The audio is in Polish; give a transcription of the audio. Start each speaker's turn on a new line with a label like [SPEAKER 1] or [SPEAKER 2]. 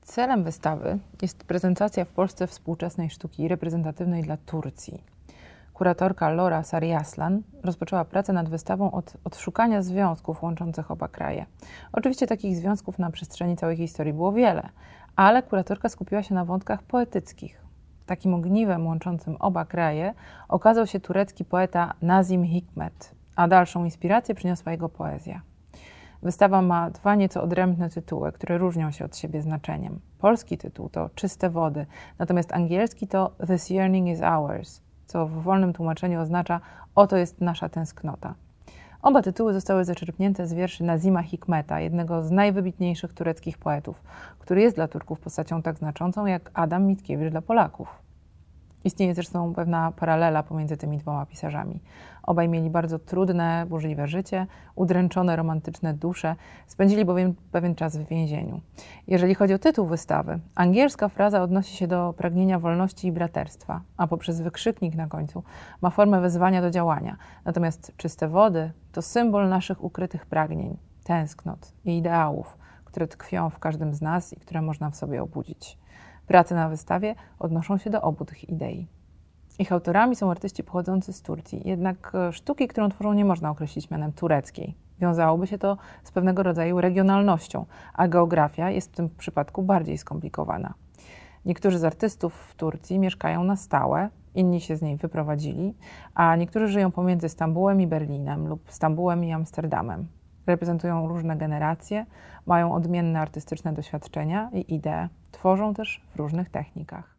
[SPEAKER 1] Celem wystawy jest prezentacja w Polsce współczesnej sztuki reprezentatywnej dla Turcji. Kuratorka Lora Sarıaslan rozpoczęła pracę nad wystawą od szukania związków łączących oba kraje. Oczywiście takich związków na przestrzeni całej historii było wiele, ale kuratorka skupiła się na wątkach poetyckich. Takim ogniwem łączącym oba kraje okazał się turecki poeta Nazim Hikmet, a dalszą inspirację przyniosła jego poezja. Wystawa ma dwa nieco odrębne tytuły, które różnią się od siebie znaczeniem. Polski tytuł to Czyste wody, natomiast angielski to This yearning is ours, co w wolnym tłumaczeniu oznacza Oto jest nasza tęsknota. Oba tytuły zostały zaczerpnięte z wierszy Nazima Hikmeta, jednego z najwybitniejszych tureckich poetów, który jest dla Turków postacią tak znaczącą jak Adam Mickiewicz dla Polaków. Istnieje zresztą pewna paralela pomiędzy tymi dwoma pisarzami. Obaj mieli bardzo trudne, burzliwe życie, udręczone romantyczne dusze, spędzili bowiem pewien czas w więzieniu. Jeżeli chodzi o tytuł wystawy, angielska fraza odnosi się do pragnienia wolności i braterstwa, a poprzez wykrzyknik na końcu ma formę wezwania do działania. Natomiast czyste wody to symbol naszych ukrytych pragnień, tęsknot i ideałów, które tkwią w każdym z nas i które można w sobie obudzić. Prace na wystawie odnoszą się do obu tych idei. Ich autorami są artyści pochodzący z Turcji, jednak sztuki, którą tworzą, nie można określić mianem tureckiej. Wiązałoby się to z pewnego rodzaju regionalnością, a geografia jest w tym przypadku bardziej skomplikowana. Niektórzy z artystów w Turcji mieszkają na stałe, inni się z niej wyprowadzili, a niektórzy żyją pomiędzy Stambułem i Berlinem lub Stambułem i Amsterdamem. Reprezentują różne generacje, mają odmienne artystyczne doświadczenia i idee, tworzą też w różnych technikach.